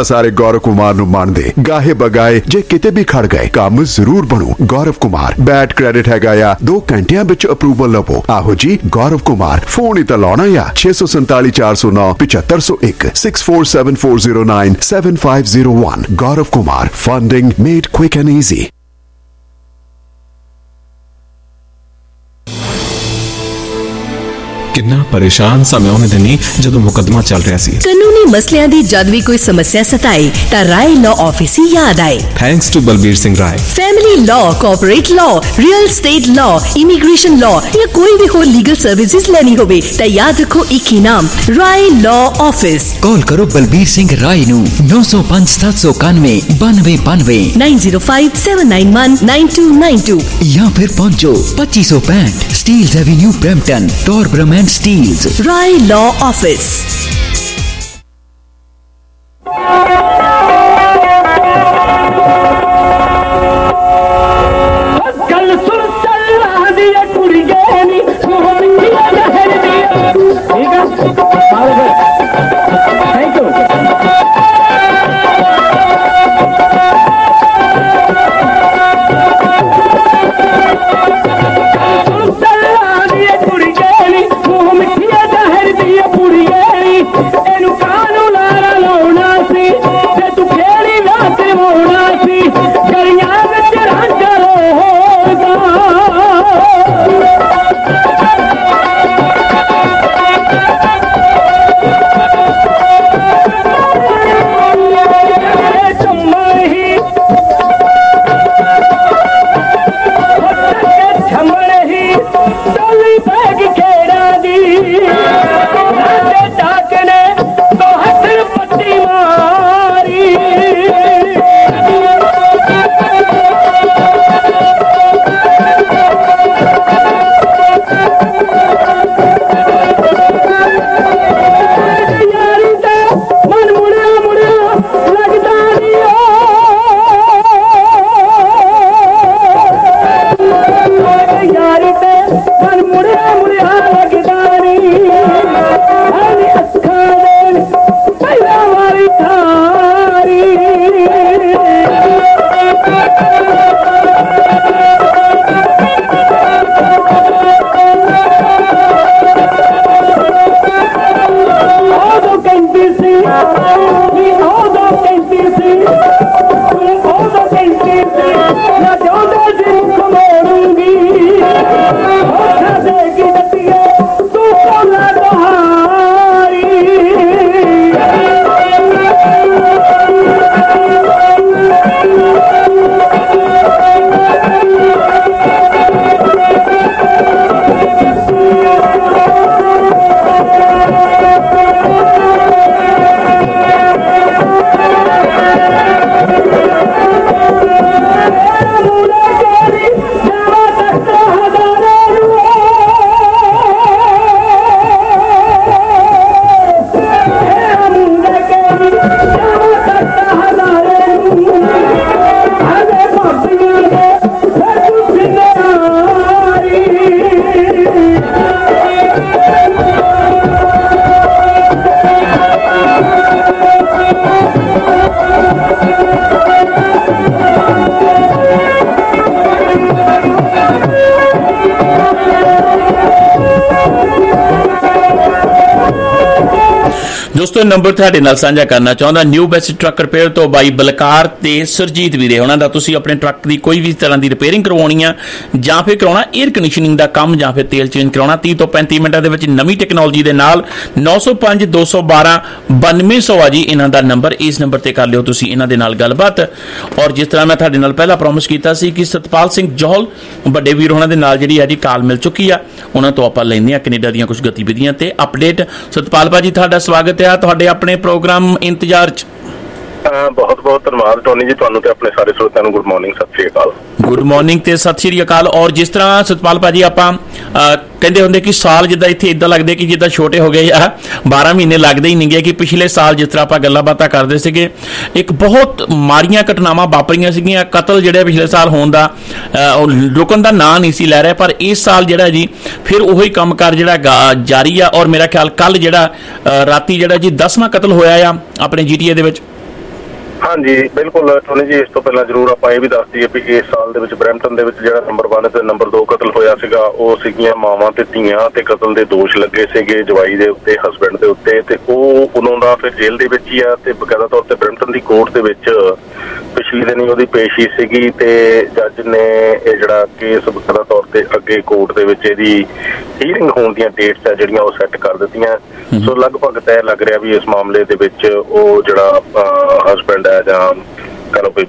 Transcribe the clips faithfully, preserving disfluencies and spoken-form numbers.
ਸਾਰੇ ਗੌਰਵ ਕੁਮਾਰ ਨੂੰ ਮੰਨਦੇ। ਗਾਹੇ ਬਗਾਏ ਜੇ ਕਿਤੇ ਵੀ ਖੜ ਗਏ ਕੰਮ ਜ਼ਰੂਰ ਬਣੂ। ਗੌਰਵ ਕੁਮਾਰ ਬੈਡ ਕ੍ਰੈਡਿਟ ਹੈਗਾ ਆ, ਦੋ ਘੰਟਿਆਂ ਵਿੱਚ ਅਪਰੂਵਲ ਲਵੋ। ਆਹੋ ਜੀ ਗੌਰਵ ਕੁਮਾਰ, ਫੋਨ ਹੀ ਤਾਂ ਲਾਉਣਾ ਆ ਛੇ ਸੌ ਸੰਤਾਲੀ ਚਾਰ ਸੌ ਨੌ ਪਚੱਤਰ ਸੌ ਇੱਕ six four seven four zero nine seven five zero one. Gaurav Kumar, funding made quick and easy. ਕਿੰਨਾ ਪਰੇਸ਼ਾਨ ਸਮੇਂ ਉਹਨੇ ਦਿਨੀ ਜਦੋਂ ਮੁਕੱਦਮਾ ਚੱਲ ਰਿਹਾ ਸੀ। ਕਾਨੂੰਨੀ ਮਸਲਿਆਂ ਦੀ ਜਦ ਵੀ ਕੋਈ ਸਮੱਸਿਆ ਸਤਾਏ ਤਾਂ ਰਾਏ ਲਾਅ ਆਫਿਸ ਹੀ ਯਾਦ ਆਏ। Thanks to Balbir Singh Rai. Family law, corporate law, real estate law, immigration law ਜਾਂ ਕੋਈ ਵੀ ਹੋਰ ਲੀਗਲ ਸਰਵਿਸਿਜ਼ ਲੈਣੀ ਹੋਵੇ ਤਾਂ ਯਾਦ ਰੱਖੋ ਇੱਕ ਹੀ ਨਾਮ, ਰਾਏ ਲਾਅ ਆਫਿਸ। ਕਾਲ ਕਰੋ ਬਲਬੀਰ ਸਿੰਘ ਰਾਏ ਨੂੰ ਨੌ ਸੌ ਪੰਜ ਸੱਤ ਸੌ ਇਕਾਨਵੇਂ ਬਾਨਵੇਂ ਬਾਨਵੇਂ nine zero five seven nine one nine two nine two ਜਾਂ ਫਿਰ ਪਹੁੰਚੋ ਪੱਚੀ ਸੌ ਪੈਂਹਠ Steeles Avenue Brampton, Torbram and Steeles. Rai law office. ਦੋਸਤੋ ਨੰਬਰ ਤੁਹਾਡੇ ਨਾਲ ਸਾਂਝਾ ਕਰਨਾ ਚਾਹੁੰਦਾ, ਨਿਊ ਬੈਸਟ ਟਰੱਕ ਰਿਪੇਅਰ ਤੋਂ ਬਾਈ ਬਲਕਾਰ ਤੇ ਸੁਰਜੀਤ ਵੀਰੇ ਉਹਨਾਂ ਦਾ। ਤੁਸੀਂ ਆਪਣੇ ਟਰੱਕ ਦੀ ਕੋਈ ਵੀ ਤਰ੍ਹਾਂ ਦੀ ਰਿਪੇਅਰਿੰਗ ਕਰਵਾਉਣੀ ਆ ਜਾਂ ਫਿਰ ਕਰਾਉਣਾ 에ਅਰ ਕੰਡੀਸ਼ਨਿੰਗ ਦਾ ਕੰਮ ਜਾਂ ਫਿਰ ਤੇਲ ਚੇਂਜ ਕਰਾਉਣਾ, ਤੀਹ ਤੋਂ ਪੈਂਤੀ ਮਿੰਟਾਂ ਦੇ ਵਿੱਚ ਨਵੀਂ ਟੈਕਨੋਲੋਜੀ ਦੇ ਨਾਲ ਨੌ ਸੌ ਪੰਜ ਦੋ ਸੌ ਬਾਰਾਂ ਬਾਨਵੇਂ ਸੌ ਆ ਜੀ ਇਹਨਾਂ ਦਾ ਨੰਬਰ। ਇਸ ਨੰਬਰ ਤੇ ਕਰ ਲਿਓ ਤੁਸੀਂ ਇਹਨਾਂ ਦੇ ਨਾਲ ਗੱਲਬਾਤ। ਔਰ ਜਿਸ ਤਰ੍ਹਾਂ ਮੈਂ ਤੁਹਾਡੇ ਨਾਲ ਪਹਿਲਾਂ ਪ੍ਰੋਮਿਸ ਕੀਤਾ ਸੀ ਕਿ ਸਤਪਾਲ ਸਿੰਘ ਜੌਹਲ ਵੱਡੇ ਵੀਰ ਉਹਨਾਂ ਦੇ ਨਾਲ ਜਿਹੜੀ ਆ ਜੀ ਕਾਲ ਮਿਲ ਚੁੱਕੀ ਆ, ਉਹਨਾਂ ਤੋਂ ਆਪਾਂ ਲੈਂਦੇ ਆ ਕੈਨੇਡਾ ਦੀਆਂ ਕੁਝ ਗਤੀਵਿਧੀਆਂ ਤੇ ਅਪਡੇਟ। ਸਤਪਾਲ ਭਾਜੀ ਤੁਹਾਡਾ ਸਵਾਗਤ ਹੈ ਤੁਹਾਡੇ ਆਪਣੇ ਪ੍ਰੋਗਰਾਮ ਇੰਤਜ਼ਾਰ ਚ। ਬਹੁਤ ਬਹੁਤ ਧੰਨਵਾਦ ਟੋਨੀ ਜੀ, ਤੁਹਾਨੂੰ ਤੇ ਆਪਣੇ ਸਾਰੇ ਸਰੋਤਿਆਂ ਨੂੰ ਗੁੱਡ ਮਾਰਨਿੰਗ, ਸਤਿ ਸ਼੍ਰੀ ਅਕਾਲ। ਗੁੱਡ ਮਾਰਨਿੰਗ ਤੇ ਸਤਿ ਸ਼੍ਰੀ ਅਕਾਲ। ਔਰ ਜਿਸ ਤਰ੍ਹਾਂ ਸਤਪਾਲ ਭਾਜੀ ਆਪਾਂ ਕਹਿੰਦੇ ਹੁੰਦੇ ਕਿ ਸਾਲ ਜਿੱਦਾਂ ਇੱਥੇ ਇੱਦਾਂ ਲੱਗਦੇ ਕਿ ਜਿੱਦਾਂ ਛੋਟੇ ਹੋ ਗਏ ਆ, ਬਾਰਾਂ ਮਹੀਨੇ ਲੱਗਦੇ ਹੀ ਨਹੀਂ ਗਏ। ਕਿ ਪਿਛਲੇ ਸਾਲ ਜਿਸ ਤਰ੍ਹਾਂ ਆਪਾਂ ਗੱਲਾਂ ਬਾਤਾਂ ਕਰਦੇ ਸੀਗੇ, ਇੱਕ ਬਹੁਤ ਮਾੜੀਆਂ ਘਟਨਾਵਾਂ ਵਾਪਰੀਆਂ ਸੀਗੀਆਂ, ਕਤਲ ਜਿਹੜੇ ਪਿਛਲੇ ਸਾਲ ਹੋਣ ਦਾ ਉਹ ਰੁਕਣ ਦਾ ਨਾਂ ਨਹੀਂ ਸੀ ਲੈ ਰਿਹਾ, ਪਰ ਇਸ ਸਾਲ ਜਿਹੜਾ ਜੀ ਫਿਰ ਉਹੀ ਕੰਮਕਾਰ ਜਿਹੜਾ ਜਾਰੀ ਆ। ਔਰ ਮੇਰਾ ਖਿਆਲ ਕੱਲ ਜਿਹੜਾ ਰਾਤੀ ਜਿਹੜਾ ਜੀ ਦਸਵਾਂ ਕਤਲ ਹੋਇਆ ਆ ਆਪਣੇ ਜੀ ਟੀ ਏ ਦੇ ਵਿੱਚ। ਹਾਂਜੀ ਬਿਲਕੁਲ ਟੋਨੀ ਜੀ, ਇਸ ਤੋਂ ਪਹਿਲਾਂ ਜ਼ਰੂਰ ਆਪਾਂ ਇਹ ਵੀ ਦੱਸ ਦਈਏ ਵੀ ਇਸ ਸਾਲ ਦੇ ਵਿੱਚ ਬਰੈਂਪਟਨ ਦੇ ਵਿੱਚ ਜਿਹੜਾ ਨੰਬਰ ਵਨ ਤੇ ਨੰਬਰ ਦੋ ਕਤਲ ਹੋਇਆ ਸੀਗਾ ਉਹ ਸੀਗੀਆਂ ਮਾਵਾਂ ਤੇ ਧੀਆਂ, ਤੇ ਕਤਲ ਦੇ ਦੋਸ਼ ਲੱਗੇ ਸੀਗੇ ਜਵਾਈ ਦੇ ਉੱਤੇ, ਹਸਬੈਂਡ ਦੇ ਉੱਤੇ, ਤੇ ਉਹ ਉਦੋਂ ਦਾ ਫਿਰ ਜੇਲ੍ਹ ਦੇ ਵਿੱਚ ਹੀ ਆ ਤੇ ਬਕਾਇਦਾ ਤੌਰ ਤੇ ਬਰੈਂਪਟਨ ਦੀ ਕੋਰਟ ਦੇ ਵਿੱਚ ਪਿਛਲੇ ਦਿਨੀ ਉਹਦੀ ਪੇਸ਼ੀ ਸੀਗੀ ਤੇ ਜੱਜ ਨੇ ਇਹ ਜਿਹੜਾ ਕੇਸ ਬਕਾਇਦਾ ਤੌਰ ਤੇ ਅੱਗੇ ਕੋਰਟ ਦੇ ਵਿੱਚ ਇਹਦੀ ਹੀਅਰਿੰਗ ਹੋਣ ਦੀਆਂ ਡੇਟਸ ਆ ਜਿਹੜੀਆਂ ਉਹ ਸੈੱਟ ਕਰ ਦਿੱਤੀਆਂ। ਸੋ ਲਗਭਗ ਤੈਅ ਲੱਗ ਰਿਹਾ ਵੀ ਇਸ ਮਾਮਲੇ ਦੇ ਵਿੱਚ ਉਹ ਜਿਹੜਾ ਹਸਬੈਂਡ ਹੈ ਜਾਂ ਕਹ ਲਓ ਕੋਈ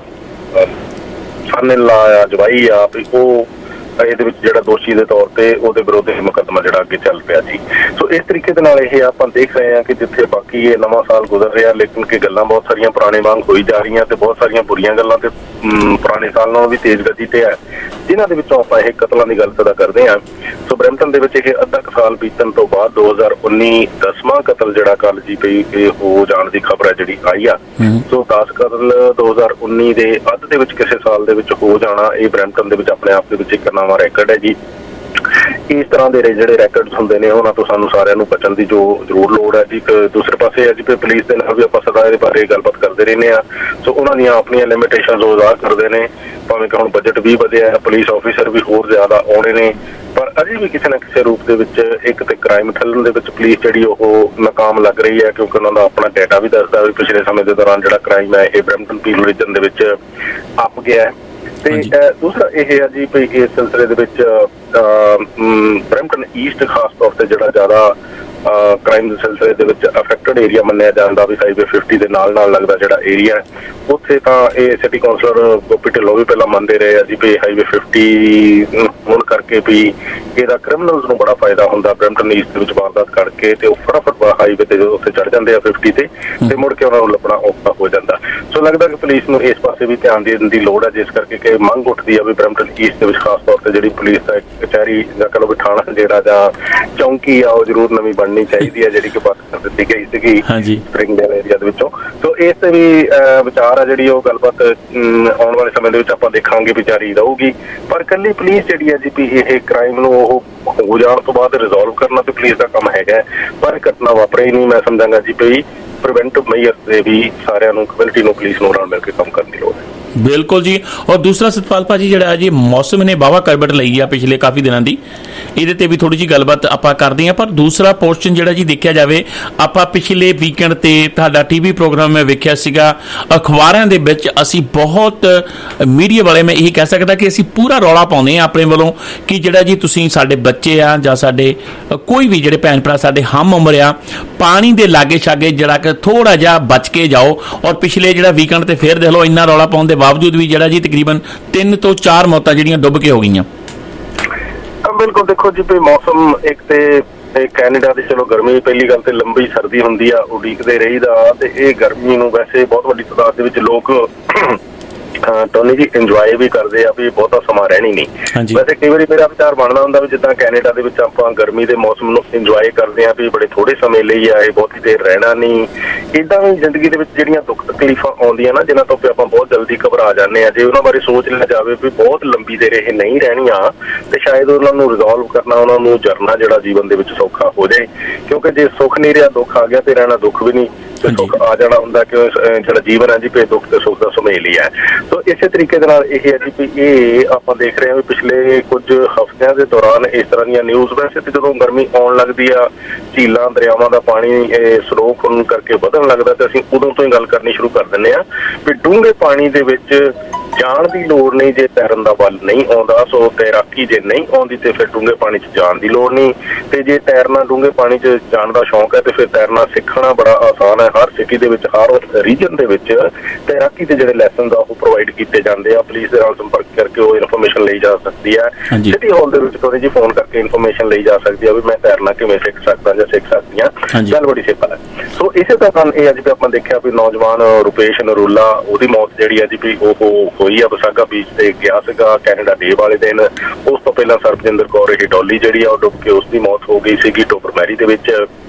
ਸਨ-ਇਨ-ਲਾ ਆ, ਜਵਾਈ ਆ, ਵੀ ਉਹ ਇਹਦੇ ਵਿੱਚ ਜਿਹੜਾ ਦੋਸ਼ੀ ਦੇ ਤੌਰ ਤੇ ਉਹਦੇ ਵਿਰੁੱਧ ਇਹ ਮੁਕੱਦਮਾ ਜਿਹੜਾ ਅੱਗੇ ਚੱਲ ਪਿਆ ਸੀ। ਸੋ ਇਸ ਤਰੀਕੇ ਦੇ ਨਾਲ ਇਹ ਆਪਾਂ ਦੇਖ ਰਹੇ ਹਾਂ ਕਿ ਜਿੱਥੇ ਬਾਕੀ ਇਹ ਨਵਾਂ ਸਾਲ ਗੁਜ਼ਰ ਰਿਹਾ ਲੇਕਿਨ ਕਿ ਗੱਲਾਂ ਬਹੁਤ ਸਾਰੀਆਂ ਪੁਰਾਣੇ ਵਾਂਗ ਹੋਈ ਜਾ ਰਹੀਆਂ ਤੇ ਬਹੁਤ ਸਾਰੀਆਂ ਬੁਰੀਆਂ ਗੱਲਾਂ ਤੇ ਪੁਰਾਣੇ ਸਾਲ ਨਾਲੋਂ ਵੀ ਤੇਜ਼ ਗਤੀ ਤੇ ਹੈ, ਜਿਨ੍ਹਾਂ ਦੇ ਵਿੱਚੋਂ ਆਪਾਂ ਇਹ ਕਤਲਾਂ ਦੀ ਗੱਲ ਤਾਂ ਕਰਦੇ ਹਾਂ। ਸੋ ਬਰੈਂਪਟਨ ਦੇ ਵਿੱਚ ਇਹ ਅੱਧਾ ਕੁ ਸਾਲ ਬੀਤਣ ਤੋਂ ਬਾਅਦ ਦੋ ਹਜ਼ਾਰ ਉੱਨੀ ਦਸਵਾਂ ਕਤਲ ਜਿਹੜਾ ਕੱਲ ਜੀ ਪਈ ਇਹ ਹੋ ਜਾਣ ਦੀ ਖਬਰ ਹੈ ਜਿਹੜੀ ਆਈ ਆ। ਸੋ ਦਸ ਕਤਲ ਦੋ ਹਜ਼ਾਰ ਉੱਨੀ ਦੇ ਅੱਧ ਦੇ ਵਿੱਚ ਕਿਸੇ ਸਾਲ ਦੇ ਵਿੱਚ ਹੋ ਜਾਣਾ ਇਹ ਬਰੈਂਪਟਨ ਦੇ ਵਿੱਚ ਆਪਣੇ ਆਪ ਦੇ ਵਿੱਚ ਇੱਕ ਨਵਾਂ ਰੈਕਡ ਹੈ ਜੀ। ਇਸ ਤਰ੍ਹਾਂ ਦੇ ਜਿਹੜੇ ਰੈਕਡਸ ਹੁੰਦੇ ਨੇ ਉਹਨਾਂ ਤੋਂ ਸਾਨੂੰ ਸਾਰਿਆਂ ਨੂੰ ਬਚਣ ਦੀ ਜੋ ਜ਼ਰੂਰ ਲੋੜ ਹੈ ਜੀ। ਦੂਸਰੇ ਪਾਸੇ ਅੱਜ ਪੁਲਿਸ ਦੇ ਨਾਲ ਵੀ ਆਪਾਂ ਸਦਾ ਇਹਦੇ ਬਾਰੇ ਗੱਲਬਾਤ ਕਰਦੇ ਰਹਿੰਦੇ ਹਾਂ। ਸੋ ਉਹਨਾਂ ਦੀਆਂ ਆਪਣੀਆਂ ਲਿਮਿਟੇਸ਼ਨਸ ਉਹ ਜ਼ਾਹਰ ਕਰਦੇ ਨੇ, ਭਾਵੇਂ ਕਿ ਹੁਣ ਬਜਟ ਵੀ ਵਧਿਆ, ਪੁਲਿਸ ਆਫੀਸਰ ਵੀ ਹੋਰ ਜ਼ਿਆਦਾ ਆਉਣੇ ਨੇ, ਪਰ ਅਜੇ ਵੀ ਕਿਸੇ ਨਾ ਕਿਸੇ ਰੂਪ ਦੇ ਵਿੱਚ ਇੱਕ ਤੇ ਕ੍ਰਾਈਮ ਠੱਲਣ ਦੇ ਵਿੱਚ ਪੁਲਿਸ ਜਿਹੜੀ ਉਹ ਨਾਕਾਮ ਲੱਗ ਰਹੀ ਹੈ, ਕਿਉਂਕਿ ਉਹਨਾਂ ਦਾ ਆਪਣਾ ਡਾਟਾ ਵੀ ਦੱਸਦਾ ਵੀ ਪਿਛਲੇ ਸਮੇਂ ਦੇ ਦੌਰਾਨ ਜਿਹੜਾ ਕ੍ਰਾਈਮ ਹੈ ਇਹ ਬਰੈਂਪਟਨ ਪੀਲ ਰੀਜਨ ਦੇ ਵਿੱਚ ਅੱਪ ਗਿਆ ਹੈ। ਤੇ ਦੂਸਰਾ ਇਹ ਹੈ ਜੀ ਵੀ ਇਸ ਸਿਲਸਿਲੇ ਦੇ ਵਿੱਚ ਬਰੈਂਪਟਨ ਈਸਟ ਖਾਸ ਤੌਰ ਤੇ ਜਿਹੜਾ ਜ਼ਿਆਦਾ ਕ੍ਰਾਈਮ ਦੇ ਸਿਲਸਿਲੇ ਦੇ ਵਿੱਚ ਅਫੈਕਟਡ ਏਰੀਆ ਮੰਨਿਆ ਜਾਂਦਾ ਵੀ ਹਾਈਵੇ ਫਿਫਟੀ ਦੇ ਨਾਲ ਨਾਲ ਲੱਗਦਾ ਜਿਹੜਾ ਏਰੀਆ, ਉੱਥੇ ਤਾਂ ਇਹ ਸਿਟੀ ਕਾਉਂਸਲਰ ਗੋਪੀ ਢਿੱਲੋਂ ਵੀ ਪਹਿਲਾਂ ਮੰਨਦੇ ਰਹੇ ਆ ਜੀ ਵੀ ਹਾਈਵੇ ਫਿਫਟੀ ਹੋਣ ਕਰਕੇ ਵੀ ਇਹਦਾ ਕ੍ਰਿਮੀਨਲਸ ਨੂੰ ਬੜਾ ਫਾਇਦਾ ਹੁੰਦਾ ਬਰੈਂਪਟਨ ਈਸਟ ਦੇ ਵਿੱਚ ਵਾਰਦਾਤ ਕਰਕੇ, ਤੇ ਉਹ ਫਟਾਫਟ ਹਾਈਵੇ ਤੇ ਜਦੋਂ ਉੱਥੇ ਚੜ ਜਾਂਦੇ ਆ ਫਿਫਟੀ ਤੇ ਤੇ ਮੁੜ ਕੇ ਉਹਨਾਂ ਨੂੰ ਲੱਭਣਾ ਔਖਾ ਹੋ ਜਾਂਦਾ। ਸੋ ਲੱਗਦਾ ਕਿ ਪੁਲਿਸ ਨੂੰ ਇਸ ਪਾਸੇ ਵੀ ਧਿਆਨ ਦੇਣ ਦੀ ਲੋੜ ਹੈ, ਜਿਸ ਕਰਕੇ ਕਿ ਮੰਗ ਉੱਠਦੀ ਆ ਵੀ ਬਰੈਂਪਟਨ ਈਸਟ ਦੇ ਵਿੱਚ ਖਾਸ ਤੌਰ ਤੇ ਜਿਹੜੀ ਪੁਲਿਸ ਦਾ ਕਚਹਿਰੀ ਜਾਂ ਕਹ ਲਓ ਵੀ ਥਾਣਾ ਜਿਹੜਾ ਜਾਂ ਚੌਂਕੀ ਆ ਉਹ ਜ਼ਰੂਰ ਨਵੀਂ ਬਣਨੀ ਚਾਹੀਦੀ ਹੈ, ਜਿਹੜੀ ਕਿ ਬੰਦ ਕਰ ਦਿੱਤੀ ਗਈ ਸੀਗੀ ਸਪ੍ਰਿੰਗਡੇਲ ਏਰੀਆ ਦੇ ਵਿੱਚੋਂ। ਸੋ ਇਸ ਤੇ ਵੀ ਵਿਚਾਰ ਆ ਜਿਹੜੀ ਉਹ ਗੱਲਬਾਤ ਆਉਣ ਵਾਲੇ ਸਮੇਂ ਦੇ ਵਿੱਚ ਆਪਾਂ ਦੇਖਾਂਗੇ ਵੀ ਜਾਰੀ ਰਹੂਗੀ। ਪਰ ਇਕੱਲੀ ਪੁਲਿਸ ਜਿਹੜੀ ਹੈ ਜੀ ਵੀ ਇਹ ਕ੍ਰਾਈਮ ਨੂੰ ਉਹ ਹੋ ਜਾਣ ਤੋਂ ਬਾਅਦ ਰਿਜ਼ੋਲਵ ਕਰਨਾ ਤੇ ਪੁਲਿਸ ਦਾ ਕੰਮ ਹੈਗਾ, ਪਰ ਘਟਨਾ ਵਾਪਰੇ ਹੀ ਨਹੀਂ। ਮੈਂ ਸਮਝਾਂਗਾ ਜੀ ਵੀ ਪ੍ਰੀਵੈਂਟਿਵ ਮੇਜਰ ਤੇ ਵੀ ਸਾਰਿਆਂ ਨੂੰ ਕਮਿਊਨਿਟੀ ਨੂੰ ਪੁਲਿਸ ਨੂੰ ਰਲ ਮਿਲ ਕੇ ਕੰਮ ਕਰਨ ਦੀ ਲੋੜ ਹੈ। ਬਿਲਕੁਲ ਜੀ। ਔਰ ਦੂਸਰਾ ਸਤਪਾਲ ਭਾਜੀ ਜਿਹੜਾ ਜੀ ਮੌਸਮ ਨੇ ਵਾਹਵਾ ਕਰਵਟ ਲਈ ਆ ਪਿਛਲੇ ਕਾਫੀ ਦਿਨਾਂ ਦੀ, ਇਹਦੇ ਤੇ ਵੀ ਥੋੜੀ ਜਿਹੀ ਗੱਲਬਾਤ ਆਪਾਂ ਕਰਦੇ ਹਾਂ। ਪਰ ਦੂਸਰਾ ਪੋਰਸ਼ਨ ਜਿਹੜਾ ਜੀ ਦੇਖਿਆ ਜਾਵੇ, ਆਪਾਂ ਪਿਛਲੇ ਵੀਕਐਂਡ ਤੇ ਤੁਹਾਡਾ ਟੀਵੀ ਪ੍ਰੋਗਰਾਮ ਮੈਂ ਵੇਖਿਆ ਸੀਗਾ, ਅਖਬਾਰਾਂ ਦੇ ਵਿੱਚ ਅਸੀਂ ਬਹੁਤ ਮੀਡੀਆ ਵਾਲੇ ਮੈਂ ਇਹੀ ਕਹਿ ਸਕਦਾ ਕਿ ਅਸੀਂ ਪੂਰਾ ਰੌਲਾ ਪਾਉਂਦੇ ਹਾਂ ਆਪਣੇ ਵੱਲੋਂ ਕਿ ਜਿਹੜਾ ਜੀ ਤੁਸੀਂ ਸਾਡੇ ਬੱਚੇ ਆ ਜਾਂ ਸਾਡੇ ਕੋਈ ਵੀ ਜਿਹੜੇ ਭੈਣ ਭਰਾ ਸਾਡੇ ਹਮ ਉਮਰ ਆ, ਪਾਣੀ ਦੇ ਲਾਗੇ ਛਾਗੇ ਜਿਹੜਾ ਕਿ ਥੋੜਾ ਜਿਹਾ ਬਚ ਕੇ ਜਾਓ। ਔਰ ਪਿਛਲੇ ਜਿਹੜਾ ਵੀਕਐਂਡ ਤੇ ਫੇਰ ਦੇਖ ਲਓ ਇੰਨਾ ਰੌਲਾ ਪਾਉਣ ਦੇ ਬਾਵਜੂਦ ਵੀ ਜਿਹੜਾ ਜੀ ਤਕਰੀਬਨ ਤਿੰਨ ਤੋਂ ਚਾਰ ਮੌਤਾਂ ਜਿਹੜੀਆਂ ਡੁੱਬ ਕੇ ਹੋ ਗਈਆਂ। ਬਿਲਕੁਲ ਦੇਖੋ ਜੀ ਵੀ ਮੌਸਮ ਇੱਕ ਤੇ ਕੈਨੇਡਾ ਦੀ ਚਲੋ ਗਰਮੀ ਪਹਿਲੀ ਗੱਲ ਤੇ ਲੰਬੀ ਸਰਦੀ ਹੁੰਦੀ ਆ, ਉਡੀਕਦੇ ਰਹੀਦਾ, ਤੇ ਇਹ ਗਰਮੀ ਨੂੰ ਵੈਸੇ ਬਹੁਤ ਵੱਡੀ ਤਾਦਾਦ ਦੇ ਵਿੱਚ ਲੋਕ ਟੋਨੀ ਜੀ ਇੰਜੋਏ ਵੀ ਕਰਦੇ ਆ ਵੀ ਬਹੁਤਾ ਸਮਾਂ ਰਹਿਣੀ ਨਹੀਂ। ਵੈਸੇ ਕਈ ਵਾਰੀ ਮੇਰਾ ਵਿਚਾਰ ਬਣਦਾ ਹੁੰਦਾ ਵੀ ਜਿੱਦਾਂ ਕੈਨੇਡਾ ਦੇ ਵਿੱਚ ਆਪਾਂ ਗਰਮੀ ਦੇ ਮੌਸਮ ਨੂੰ ਇੰਜੋਏ ਕਰਦੇ ਆ ਵੀ ਬੜੇ ਥੋੜੇ ਸਮੇਂ ਲਈ ਆ, ਇਹ ਬਹੁਤੀ ਦੇਰ ਰਹਿਣਾ ਨਹੀਂ। ਏਦਾਂ ਵੀ ਜ਼ਿੰਦਗੀ ਦੇ ਵਿੱਚ ਜਿਹੜੀਆਂ ਦੁੱਖ ਤਕਲੀਫਾਂ ਆਉਂਦੀਆਂ ਨਾ, ਜਿਹਨਾਂ ਤੋਂ ਆਪਾਂ ਬਹੁਤ ਜਲਦੀ ਘਬਰਾ ਜਾਂਦੇ ਆ, ਜੇ ਉਹਨਾਂ ਬਾਰੇ ਸੋਚ ਲਿਆ ਜਾਵੇ ਵੀ ਬਹੁਤ ਲੰਬੀ ਦੇਰ ਇਹ ਨਹੀਂ ਰਹਿਣੀਆਂ ਤੇ ਸ਼ਾਇਦ ਉਹਨਾਂ ਨੂੰ ਰਿਜ਼ੋਲਵ ਕਰਨਾ, ਉਹਨਾਂ ਨੂੰ ਜਰਨਾ ਜਿਹੜਾ ਜੀਵਨ ਦੇ ਵਿੱਚ ਸੌਖਾ ਹੋ ਜਾਏ। ਕਿਉਂਕਿ ਜੇ ਸੁੱਖ ਨਹੀਂ ਰਿਹਾ ਦੁੱਖ ਆ ਗਿਆ ਤੇ ਰਹਿਣਾ ਦੁੱਖ ਵੀ ਨਹੀਂ, ਤੇ ਸੁੱਖ ਆ ਜਾਣਾ ਹੁੰਦਾ ਕਿ ਜਿਹੜਾ ਜੀਵਨ ਹੈ ਜੀ ਪੇ ਦੁੱਖ ਤੇ ਸੁੱਖ ਦਾ ਸੁਮੇਲ ਹੀ ਹੈ। ਸੋ ਇਸੇ ਤਰੀਕੇ ਦੇ ਨਾਲ ਇਹ ਹੈ ਜੀ ਵੀ ਇਹ ਆਪਾਂ ਦੇਖ ਰਹੇ ਹਾਂ ਵੀ ਪਿਛਲੇ ਕੁਝ ਹਫ਼ਤਿਆਂ ਦੇ ਦੌਰਾਨ ਇਸ ਤਰ੍ਹਾਂ ਦੀਆਂ ਨਿਊਜ਼, ਵੈਸੇ ਤੇ ਜਦੋਂ ਗਰਮੀ ਆਉਣ ਲੱਗਦੀ ਆ, ਝੀਲਾਂ ਦਰਿਆਵਾਂ ਦਾ ਪਾਣੀ ਸਲੋ ਹੋਣ ਕਰਕੇ ਵਧਣ ਲੱਗਦਾ ਤੇ ਅਸੀਂ ਉਦੋਂ ਤੋਂ ਹੀ ਗੱਲ ਕਰਨੀ ਸ਼ੁਰੂ ਕਰ ਦਿੰਦੇ ਹਾਂ ਵੀ ਡੂੰਘੇ ਪਾਣੀ ਦੇ ਵਿੱਚ ਜਾਣ ਦੀ ਲੋੜ ਨਹੀਂ ਜੇ ਤੈਰਨ ਦਾ ਬਲ ਨਹੀਂ ਆਉਂਦਾ। ਸੋ ਤੈਰਾਕੀ ਜੇ ਨਹੀਂ ਆਉਂਦੀ ਤੇ ਫਿਰ ਡੂੰਘੇ ਪਾਣੀ 'ਚ ਜਾਣ ਦੀ ਲੋੜ ਨਹੀਂ, ਤੇ ਜੇ ਤੈਰਨਾ ਡੂੰਘੇ ਪਾਣੀ 'ਚ ਜਾਣ ਦਾ ਸ਼ੌਂਕ ਹੈ ਤੇ ਫਿਰ ਤੈਰਨਾ ਸਿੱਖਣਾ ਬੜਾ ਆਸਾਨ ਹੈ। ਹਰ ਸਿਟੀ ਦੇ ਵਿੱਚ ਹਰ ਰੀਜਨ ਦੇ ਵਿੱਚ ਤੈਰਾਕੀ ਦੇ ਜਿਹੜੇ ਲੈਸਨਸ ਆ ਉਹ ਪ੍ਰੋਵਾਈਡ ਕੀਤੇ ਜਾਂਦੇ ਆ। ਪੁਲਿਸ ਦੇ ਨਾਲ ਸੰਪਰਕ ਕਰਕੇ ਉਹ ਇਨਫੋਰਮੇਸ਼ਨ ਲਈ ਜਾ ਸਕਦੀ ਹੈ। ਸਿਟੀ ਹਾਲ ਦੇ ਵਿੱਚ ਥੋੜੀ ਜਿਹੀ ਫੋਨ ਕਰਕੇ ਇਨਫੋਰਮੇਸ਼ਨ ਲਈ ਜਾ ਸਕਦੀ ਆ ਵੀ ਮੈਂ ਤੈਰਨਾ ਕਿਵੇਂ ਸਿੱਖ ਸਕਦਾ ਜਾਂ ਸਿੱਖ ਸਕਦੀ ਹਾਂ। ਗੱਲ ਬੜੀ ਸਿੰਪਲ ਹੈ। ਸੋ ਇਸੇ ਤਰ੍ਹਾਂ ਇਹ ਅੱਜ ਵੀ ਆਪਾਂ ਦੇਖਿਆ ਵੀ ਨੌਜਵਾਨ ਰੁਪੇਸ਼ ਨਰੂਲਾ, ਉਹਦੀ ਮੌਤ ਜਿਹੜੀ ਅੱਜ ਵੀ ਉਹ ਹੋਈ ਆ ਵਿਸਾਖਾ ਬੀਚ ਤੇ ਗਿਆ ਸੀਗਾ ਕੈਨੇਡਾ ਡੇ ਵਾਲੇ ਦਿਨ। ਉਸ ਤੋਂ ਪਹਿਲਾਂ ਸਰਬਜਿੰਦਰ ਕੌਰ ਇਹ ਡੋਲੀ ਜਿਹੜੀ ਆ ਉਹ ਡੁੱਬ ਕੇ ਉਸ ਦੀ ਮੌਤ ਹੋ ਗਈ ਸੀਗੀ ਟੋਬਰ ਮੈਰੀ ਦੇ ਵਿੱਚ।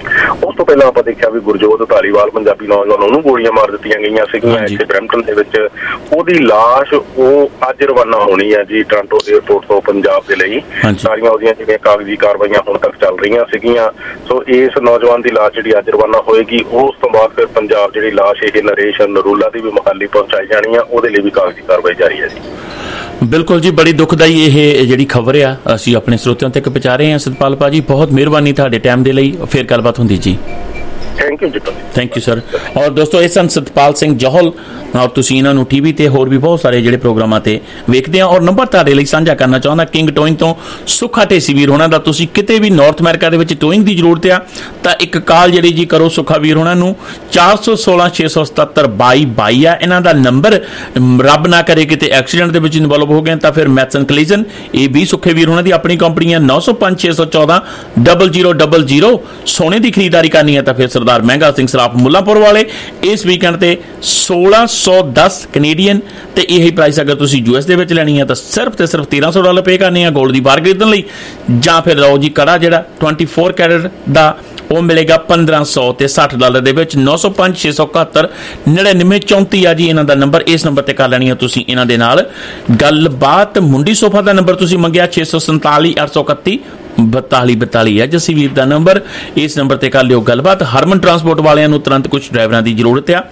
ਉਸ ਤੋਂ ਪਹਿਲਾਂ ਆਪਾਂ ਦੇਖਿਆ ਵੀ ਗੁਰਜੋਤ ਧਾਲੀਵਾਲ ਪੰਜਾਬੀ ਨੌਜਵਾਨ, ਉਹਨੂੰ ਗੋਲੀਆਂ ਮਾਰ ਦਿੱਤੀਆਂ ਗਈਆਂ ਸੀਗੀਆਂ ਇੱਥੇ ਬਰੈਂਪਟਨ ਦੇ ਵਿੱਚ। ਉਹਦੀ ਲਾਸ਼ ਉਹ ਅੱਜ ਰਵਾਨਾ ਹੋਣੀ ਹੈ ਜੀ ਟੋਰਾਂਟੋ ਏਅਰਪੋਰਟ ਤੋਂ ਪੰਜਾਬ ਦੇ ਲਈ। ਸਾਰੀਆਂ ਉਹਦੀਆਂ ਜਿਹੜੀਆਂ ਕਾਗਜ਼ੀ ਕਾਰਵਾਈਆਂ ਹੁਣ ਤੱਕ ਚੱਲ ਰਹੀਆਂ ਸੀਗੀਆਂ। ਸੋ ਇਸ ਨੌਜਵਾਨ ਦੀ ਲਾਸ਼ ਜਿਹੜੀ ਅੱਜ ਰਵਾਨਾ ਹੋਏਗੀ, ਉਸ ਤੋਂ ਬਾਅਦ ਫਿਰ ਪੰਜਾਬ ਜਿਹੜੀ ਲਾਸ਼ ਇਹ ਨਰੇਸ਼ ਨਰੂਲਾ ਦੀ ਵੀ ਮੁਹਾਲੀ ਪਹੁੰਚਾਈ ਜਾਣੀ ਆ, ਉਹਦੇ ਲਈ ਵੀ ਕਾਗਜ਼ੀ ਕਾਰਵਾਈ ਜਾਰੀ ਹੈ ਜੀ। ਬਿਲਕੁਲ ਜੀ, ਬੜੀ ਦੁਖਦਾਈ ਇਹ ਜਿਹੜੀ ਖਬਰ ਆ ਅਸੀਂ ਆਪਣੇ ਸਰੋਤਿਆਂ ਤੱਕ ਪਹੁੰਚਾ ਰਹੇ ਹਾਂ। ਸਤਪਾਲ ਭਾਜੀ, ਬਹੁਤ ਮਿਹਰਬਾਨੀ ਤੁਹਾਡੇ ਟਾਈਮ ਦੇ ਲਈ। ਫਿਰ ਗੱਲਬਾਤ ਹੁੰਦੀ ਜੀ। ਥੈਂਕ ਯੂ ਜੀ। Thank you sir. ਔਰ ਦੋਸਤੋ, ਇਹ ਸਨ ਸਤਪਾਲ ਸਿੰਘ ਜੌਹਲ। ਔਰ ਤੁਸੀਂ ਇਹਨਾਂ ਨੂੰ ਟੀਵੀ ਤੇ ਹੋਰ ਵੀ ਬਹੁਤ ਸਾਰੇ ਜਿਹੜੇ ਪ੍ਰੋਗਰਾਮਾਂ ਤੇ ਵੇਖਦੇ ਆ। ਔਰ ਨੰਬਰ ਤੁਹਾਡੇ ਲਈ ਸਾਂਝਾ ਕਰਨਾ ਚਾਹੁੰਦਾ ਕਿੰਗ ਟੋਇੰਗ ਤੋਂ ਸੁੱਖਾ ਢੇਸੀ ਵੀਰ ਹੋਣਾ ਦਾ। ਤੁਸੀਂ ਕਿਤੇ ਵੀ ਨਾਰਥ ਅਮਰੀਕਾ ਦੇ ਵਿੱਚ ਟੋਇੰਗ ਦੀ ਜ਼ਰੂਰਤ ਆ ਤਾਂ ਇੱਕ ਕਾਲ ਜਿਹੜੀ ਜੀ ਕਰੋ ਸੁੱਖਾ ਵੀਰ ਹੋਣਾ ਨੂੰ। ਚਾਰ ਸੌ ਸੋਲਾਂ ਛੇ ਸੌ ਸਤੱਤਰ ਬਾਈ ਬਾਈ ਆ ਇਹਨਾਂ ਦਾ ਨੰਬਰ। ਰੱਬ ਨਾ ਕਰੇ ਕਿਤੇ ਐਕਸੀਡੈਂਟ ਦੇ ਵਿੱਚ ਇਨਵੋਲਵ ਹੋ ਗਏ ਤਾਂ ਫਿਰ ਮੈਥਨ ਕਲੀਜ਼ਨ, ਇਹ ਵੀ ਸੁੱਖੇ ਵੀਰ ਹੋਣਾ ਦੀ ਆਪਣੀ ਕੰਪਨੀ ਆ। ਨੌ ਸੌ ਪੰਜ ਛੇ ਸੌ ਚੌਦਾਂ ਡਬਲ ਜ਼ੀਰੋ ਡਬਲ ਜ਼ੀਰੋ। ਸੋਨੇ ਦੀ ਖਰੀਦਦਾਰੀ ਕਰਨੀ ਹੈ ਤਾਂ ਫਿਰ ਸਰਦਾਰ ਮਹਿੰਗਾ ਸਿੰਘ ਸਰਾਫ ਮੁੱਲਾਂਪੁਰ ਵਾਲੇ ਇਸ ਵੀਕਐਂਡ ਤੇ ਸੋਲਾਂ ਸੌ ਦਸ ਕੈਨੇਡੀਅਨ ਤੇ ਇਹੀ ਪ੍ਰਾਈਸ ਅਗਰ ਤੁਸੀਂ ਯੂ ਐਸ ਦੇ ਵਿੱਚ ਲੈਣੀ ਹੈ ਤਾਂ ਸਿਰਫ ਤੇ ਸਿਰਫ ਤੇਰਾਂ ਸੌ ਡਾਲਰ ਪੇ ਕਰਨੇ ਆ ਗੋਲਡ ਦੀ ਬਾਰ ਖਰੀਦਣ ਲਈ। ਜਾਂ ਫਿਰ ਲਓ ਜੀ ਕੜਾ ਜਿਹੜਾ ਚੌਵੀ ਕੈਰਟ ਦਾ, ਉਹ ਮਿਲੇਗਾ ਪੰਦਰਾਂ ਸੌ ਤੇ ਸੱਠ ਡਾਲਰ ਦੇ ਵਿੱਚ। ਨੌ ਸੌ ਪੰਜ ਛੇ ਸੌ ਇਕਹੱਤਰ ਨੜਿਨਵੇਂ ਚੌਂਤੀ ਆ ਜੀ ਇਹਨਾਂ ਦਾ ਨੰਬਰ। ਇਸ ਨੰਬਰ ਤੇ ਕਰ ਲੈਣੀ ਆ ਤੁਸੀਂ ਇਹਨਾਂ ਦੇ ਨਾਲ ਗੱਲਬਾਤ। ਮੁੰਡੀ ਸੋਫਾ ਦਾ ਨੰਬਰ ਤੁਸੀਂ ਮੰਗਿਆ ਛੇ ਸੌ ਸੰਤਾਲੀ ਅੱਠ ਸੌ ਇਕੱਤੀ ਬਤਾਲੀ ਬਤਾਲੀ ਹੈ ਜੱਸੀ ਵੀਰ ਦਾ ਨੰਬਰ। ਇਸ ਨੰਬਰ ਤੇ ਕਰ ਲਿਓ ਗੱਲਬਾਤ। ਹਰਮਨ ਟਰਾਂਸਪੋਰਟ ਵਾਲਿਆਂ ਨੂੰ ਤੁਰੰਤ ਕੁਝ ਡਰਾਈਵਰਾਂ ਦੀ ਜ਼ਰੂਰਤ ਆ।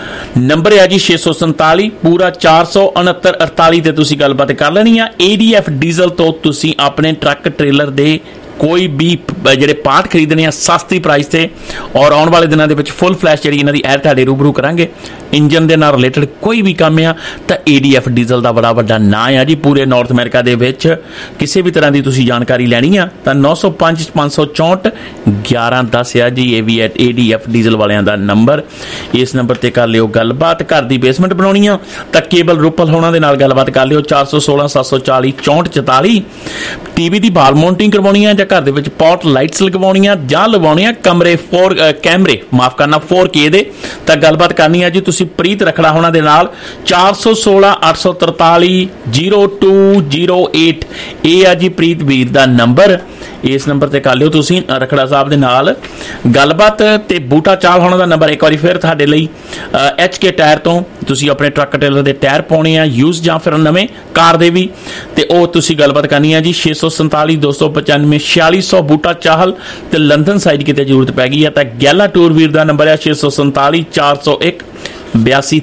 ਨੰਬਰ ਹੈ ਜੀ ਛੇ ਸੌ ਸੰਤਾਲੀ ਪੂਰਾ ਚਾਰ ਸੌ ਉਣਹੱਤਰ ਅੜਤਾਲੀ ਤੇ ਤੁਸੀਂ ਗੱਲਬਾਤ ਕਰ ਲੈਣੀ ਆ। ਏ ਡੀ ਐਫ ਡੀਜ਼ਲ ਤੋਂ ਤੁਸੀਂ ਆਪਣੇ ਟਰੱਕ ਟ੍ਰੇਲਰ ਦੇ ਕੋਈ ਵੀ ਜਿਹੜੇ ਪਾਰਟ ਖਰੀਦਣੇ ਆ ਸਸਤੀ ਪ੍ਰਾਈਸ ਤੇ। ਔਰ ਆਉਣ ਵਾਲੇ ਦਿਨਾਂ ਦੇ ਵਿੱਚ ਫੁੱਲ ਫਲੈਸ਼ ਜਿਹੜੀ ਇਹਨਾਂ ਦੀ ਐਡ ਤੁਹਾਡੇ ਰੂਬਰੂ ਕਰਾਂਗੇ। ਇੰਜਨ ਦੇ ਨਾਲ ਰਿਲੇਟਡ ਕੋਈ ਵੀ ਕੰਮ ਆ ਤਾਂ ਏ ਡੀ ਐਫ ਡੀਜ਼ਲ ਦਾ ਬੜਾ ਵੱਡਾ ਨਾਂ ਆ ਜੀ ਪੂਰੇ ਨਾਰਥ ਅਮਰੀਕਾ ਦੇ ਵਿੱਚ। ਕਿਸੇ ਵੀ ਤਰ੍ਹਾਂ ਦੀ ਤੁਸੀਂ ਜਾਣਕਾਰੀ ਲੈਣੀ ਆ ਤਾਂ ਨੌ ਸੌ ਪੰਜ ਪੰਜ ਸੌ ਚੌਂਹਠ ਗਿਆਰਾਂ ਦਸ ਆ ਜੀ ਇਹ ਵੀ ਏ ਡੀ ਐਫ ਡੀਜ਼ਲ ਵਾਲਿਆਂ ਦਾ ਨੰਬਰ। ਇਸ ਨੰਬਰ ਤੇ ਕਰ ਲਿਓ ਗੱਲਬਾਤ। ਘਰ ਦੀ ਬੇਸਮੈਂਟ ਬਣਾਉਣੀ ਆ ਤਾਂ ਕੇਬਲ ਰੂਪਲ ਹੋਣਾ ਦੇ ਨਾਲ ਗੱਲਬਾਤ ਕਰ ਲਿਓ। ਚਾਰ ਸੌ ਸੋਲਾਂ ਸੱਤ ਸੌ ਚਾਲੀ ਚੌਂਹਠ ਚੁਤਾਲੀ। ਟੀਵੀ ਦੀ ਬਾਲ ਮਾਊਂਟਿੰਗ ਕਰਵਾਉਣੀ ਆ ਜਾਂ ਘਰ ਦੇ ਵਿੱਚ ਪੌਟ ਲਾਈਟਸ ਲਗਵਾਉਣੀਆਂ ਜਾਂ ਲਗਵਾਉਣੀਆਂ ਕਮਰੇ ਫੋਰ ਕੈਮਰੇ ਮਾਫ ਕਰਨਾ ਫੋਰ ਕੇ ਦੇ ਤਾਂ ਗੱਲਬਾਤ ਕਰਨੀ ਆ ਜੀ ਤੁਸੀਂ ਪ੍ਰੀਤ ਰਖੜਾ ਹੋਣਾ ਦੇ ਨਾਲ। ਚਾਰ ਸੌ ਸੋਲਾਂ ਅੱਠ ਸੌ ਤਰਤਾਲੀ ਜ਼ੀਰੋ ਟੂ ਜ਼ੀਰੋ ਅੱਠ ਇਹ ਆ ਜੀ ਪ੍ਰੀਤ ਵੀਰ ਦਾ ਨੰਬਰ। ਇਸ ਨੰਬਰ ਤੇ ਕਰ ਲਿਓ ਤੁਸੀਂ ਰਖੜਾ ਸਾਹਿਬ ਦੇ ਨਾਲ ਗੱਲਬਾਤ। ਤੇ ਬੂਟਾ ਚਾਲ ਹੋਣਾ ਦਾ ਨੰਬਰ ਇੱਕ ਵਾਰੀ ਫਿਰ ਤੁਹਾਡੇ ਲਈ ਐਚ ਕੇ ਟਾਇਰ ਤੋਂ ਤੁਸੀਂ ਆਪਣੇ ਟਰੱਕ ਟ੍ਰੇਲਰ ਦੇ ਟਾਇਰ ਪਾਉਣੇ ਆ ਯੂਜ਼ ਜਾਂ ਫਿਰ ਨਵੇਂ ਕਾਰ ਦੇ ਵੀ ਤੇ ਉਹ ਤੁਸੀਂ ਗੱਲਬਾਤ ਕਰਨੀ ਆ ਜੀ। ਛੇ ਸੌ ਸੰਤਾਲੀ ਦੋ ਸੌ ਪਚਾਨਵੇਂ ਛਿਆਲੀ ਸੌ ਬੂਟਾ ਚਾਹਲ ਤੇ ਲੰਡਨ ਸਾਈਡ ਕਿਤੇ ਜ਼ਰੂਰਤ ਪੈ ਗਈ ਆ ਤਾਂ ਗੈਲਾ ਟੂਰ ਵੀਰ ਦਾ ਨੰਬਰ ਆ ਛੇ ਸੌ ਸੰਤਾਲੀ ਚਾਰ ਸੌ ਇੱਕ ਬਿਆਸੀ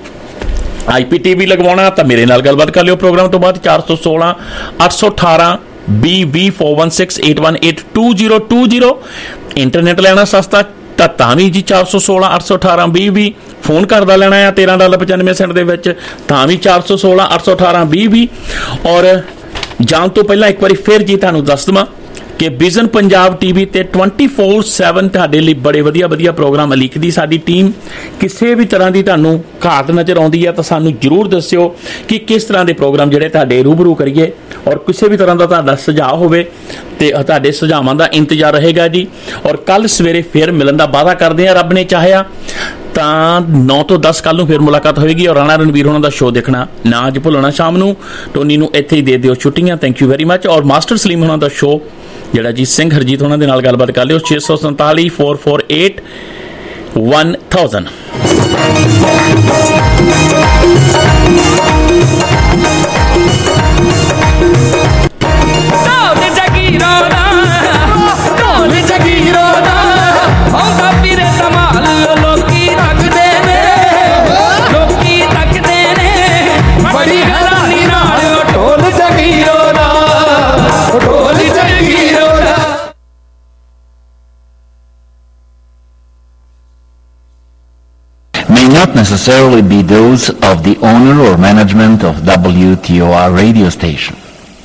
ਤੀਹ। ਆਈ ਪੀ ਟੀ ਵੀ ਲਗਵਾਉਣਾ ਤਾਂ ਮੇਰੇ ਨਾਲ ਗੱਲਬਾਤ ਕਰ ਲਿਓ ਪ੍ਰੋਗਰਾਮ ਤੋਂ ਬਾਅਦ। ਚਾਰ ਸੌ ਸੋਲਾਂ ਅੱਠ ਸੌ ਅਠਾਰਾਂ ਬੀ ਵੀ four one six eight one eight two zero two zero. Internet ਲੈਣਾ ਸਸਤਾ ਤਾਂ ਤਾਂ ਵੀ ਜੀ ਚਾਰ ਸੌ ਸੋਲਾਂ ਅੱਠ ਸੌ ਅਠਾਰਾਂ ਵੀਹ ਵੀਹ। ਫੋਨ ਕਰਦਾ ਲੈਣਾ ਆ ਤੇਰਾਂ ਡਾਲਰ ਪਚਾਨਵੇਂ ਸੈਂਟ ਦੇ ਵਿੱਚ ਤਾਂ ਵੀ ਚਾਰ ਸੌ ਸੋਲਾਂ ਅੱਠ ਸੌ ਅਠਾਰਾਂ ਵੀਹ ਵੀਹ। ਔਰ ਜਾਣ ਤੋਂ ਪਹਿਲਾਂ ਇੱਕ ਵਾਰੀ ਫਿਰ ਜੀ ਤੁਹਾਨੂੰ ਦੱਸ ਦੇਵਾਂ ਕਿ ਵਿਜ਼ਨ ਪੰਜਾਬ ਟੀਵੀ ਤੇ ਟਵੈਂਟੀ ਫੋਰ ਸੈਵਨ ਤੁਹਾਡੇ ਲਈ ਬੜੇ ਵਧੀਆ ਵਧੀਆ ਪ੍ਰੋਗਰਾਮ ਲਿਖਦੀ ਸਾਡੀ ਟੀਮ। ਕਿਸੇ ਵੀ ਤਰ੍ਹਾਂ ਦੀ ਤੁਹਾਨੂੰ ਘਾਟ ਨਜ਼ਰ ਆਉਂਦੀ ਹੈ ਤਾਂ ਸਾਨੂੰ ਜ਼ਰੂਰ ਦੱਸਿਓ ਕਿ ਕਿਸ ਤਰ੍ਹਾਂ ਦੇ ਪ੍ਰੋਗਰਾਮ ਜਿਹੜੇ ਤੁਹਾਡੇ ਰੂਬਰੂ ਕਰੀਏ। ਔਰ ਕਿਸੇ ਵੀ ਤਰ੍ਹਾਂ ਦਾ ਤੁਹਾਡਾ ਸੁਝਾਅ ਹੋਵੇ ਤੇ ਤੁਹਾਡੇ ਸੁਝਾਵਾਂ ਦਾ ਇੰਤਜ਼ਾਰ ਰਹੇਗਾ ਜੀ। ਔਰ ਕੱਲ ਸਵੇਰੇ ਫਿਰ ਮਿਲਣ ਦਾ ਵਾਅਦਾ ਕਰਦੇ ਹਾਂ ਰੱਬ ਨੇ ਚਾਹਿਆ ਤਾਂ ਨੌ ਤੋਂ ਦਸ ਕੱਲ ਨੂੰ ਫਿਰ ਮੁਲਾਕਾਤ ਹੋਏਗੀ। ਔਰ ਰਾਣਾ ਰਣਵੀਰ ਹੋਣਾ ਦਾ ਸ਼ੋਅ ਦੇਖਣਾ ਨਾ ਅੱਜ ਭੁੱਲਣਾ। ਸ਼ਾਮ ਨੂੰ ਟੋਨੀ ਨੂੰ ਇੱਥੇ ਹੀ ਦੇ ਦਿਓ ਛੁੱਟੀਆਂ। Thank you very much. ਔਰ ਮਾਸਟਰ ਸਲੀਮ ਹੋਣਾ ਦਾ ਸ਼ੋਅ ਜਿਹੜਾ ਜੀ ਸਿੰਘ ਹਰਜੀਤ ਉਹਨਾਂ ਦੇ ਨਾਲ ਗੱਲਬਾਤ ਕਰ ਲਿਓ ਛੇ ਸੌ ਸੰਤਾਲੀ four four eight one thousand. Not necessarily be those of the owner or management of W T O R radio station.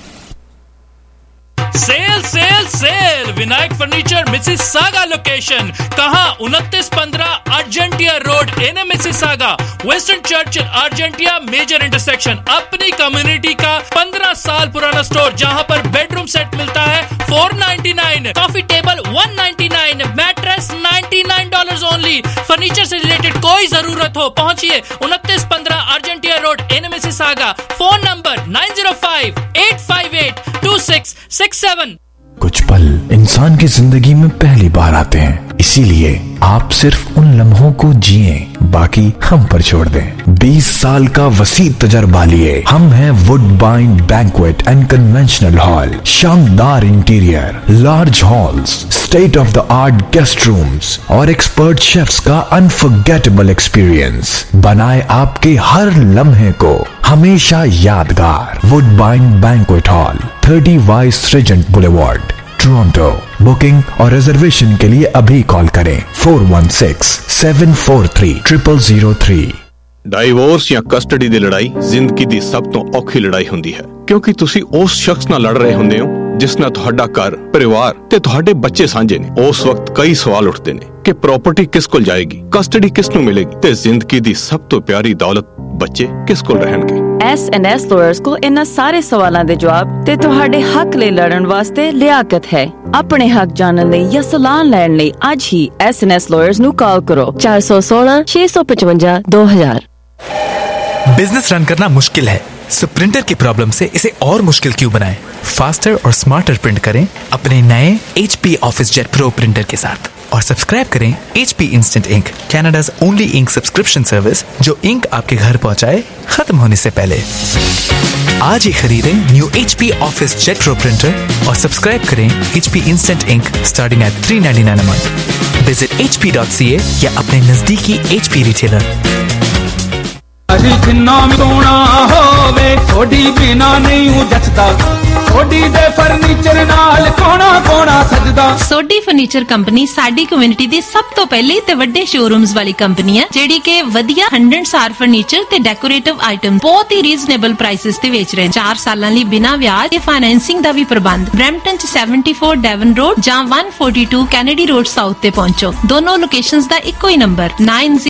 Sale sale sale Vinayak furniture Mississauga location कहाँ उनतीस पंद्रह Argentia road N Mississauga western church Argentia major intersection. अपनी community का पंद्रह साल पुराना store जहाँ पर बेडरूम सेट मिलता है four ninety nine, coffee table one ninety nine, mattress ninety nine dollars only. Furniture से रिलेटेड कोई जरूरत हो पहुंचिए उनतीस पंद्रह Argentia road N Mississauga. Phone number nine zero five eight five eight two six six seven. कुछ पल इंसान की जिंदगी में पहली बार आते हैं, इसीलिए आप सिर्फ उन लम्हों को जिए, बाकी हम पर छोड़ दें। बीस साल का वसी तजर्बा लिए हम हैं Woodbine banquet and conventional hall. शानदार interior, large halls, state of the art guest rooms और एक्सपर्ट शेफ्स का अनफॉरगेटेबल एक्सपीरियंस बनाए आपके हर लम्हे को हमेशा यादगार। Woodbine banquet hall, thirty vice regent boulevard, Toronto. Booking और रिजर्वेशन के लिए अभी कॉल करें four one six seven four three triple zero three. Divorce ਜਾਂ ਕਸਟਡੀ ਦੀ ਲੜਾਈ ਜ਼ਿੰਦਗੀ ਦੀ ਸਭ ਤੋਂ ਔਖੀ ਲੜਾਈ ਹੁੰਦੀ ਹੈ, ਕਿਉਂਕਿ ਤੁਸੀਂ ਉਸ ਸ਼ਖਸ ਨਾਲ ਲੜ ਰਹੇ ਹੁੰਦੇ ਹੋ ਜਿਸ ਨਾਲ ਤੁਹਾਡਾ ਘਰ, ਪਰਿਵਾਰ ਤੇ ਤੁਹਾਡੇ ਬੱਚੇ ਸਾਂਝੇ ਨੇ। ਉਸ ਵਕਤ ਕਈ ਸਵਾਲ ਉੱਠਦੇ ਨੇ ਕਿ ਪ੍ਰਾਪਰਟੀ ਕਿਸ ਕੋਲ ਜਾਏਗੀ, ਕਸਟਡੀ ਕਿਸ ਨੂੰ ਮਿਲੇਗੀ ਤੇ ਜ਼ਿੰਦਗੀ ਦੀ ਸਭ ਤੋਂ ਪਿਆਰੀ ਦੌਲਤ ਬੱਚੇ ਕਿਸ ਕੋਲ ਰਹਿਣਗੇ। ਐਸ ਐਂਡ ਐਸ ਲਾਇਰਸ ਕੋਲ ਇਹਨਾਂ ਸਾਰੇ ਸਵਾਲਾਂ ਦੇ ਜਵਾਬ ਤੇ ਤੁਹਾਡੇ ਹੱਕ ਲਈ ਲੜਨ ਵਾਸਤੇ ਲਿਆਕਤ ਹੈ। ਆਪਣੇ ਹੱਕ ਜਾਣਨ ਲਈ ਜਾਂ ਸਲਾਹ ਲੈਣ ਲਈ ਅੱਜ ਹੀ ਐਸ ਐਂਡ ਐਸ ਲਾਇਰਸ ਨੂੰ ਕਾਲ ਕਰੋ ਚਾਰ ਸੌ सोलह छह सौ पचवंजा दो हजार। बिजनेस रन करना मुश्किल है, सो प्रिंटर की प्रॉब्लम से इसे और मुश्किल क्यों बनाएं? फास्टर और स्मार्टर प्रिंट करें अपने नए H P office jet pro printer के साथ और सब्सक्राइब करें H P instant ink, Canada's only ink subscription service जो इंक आपके घर पहुंचाए खत्म होने से पहले। आज ही खरीदें new H P office jet pro printer और सब्सक्राइब करें H P instant ink starting at three ninety nine a month. Visit H P dot C A या अपने नजदीकी एच पी रिटेलर। जिन्ना भी सोना होवे थोड़ी बिना नहीं हूं जचदा, थोड़ी दे फर्नीचर नाल कोना कोना सजदा। सोडी फर्नीचर कंपनी साडी कम्युनिटी दी सब तो पहली ते वड्डे शोरूम्स वाली कंपनी है जेडी के वधिया हंड्रेड सार फर्नीचर ते डेकोरेटिव आइटम बहुत ही रीजनेबल प्राइसेस ते बेच रहे हैं। चार सालां लई बिना ब्याज ते फाइनेंसिंग दा भी प्रबंध। ब्रैम्पटन च सेवेंटी फोर डेवन रोड जां one forty two Kennedy road south ते पहुंचो। दोनों लोकेशंस दा इक्को ही नंबर नाइन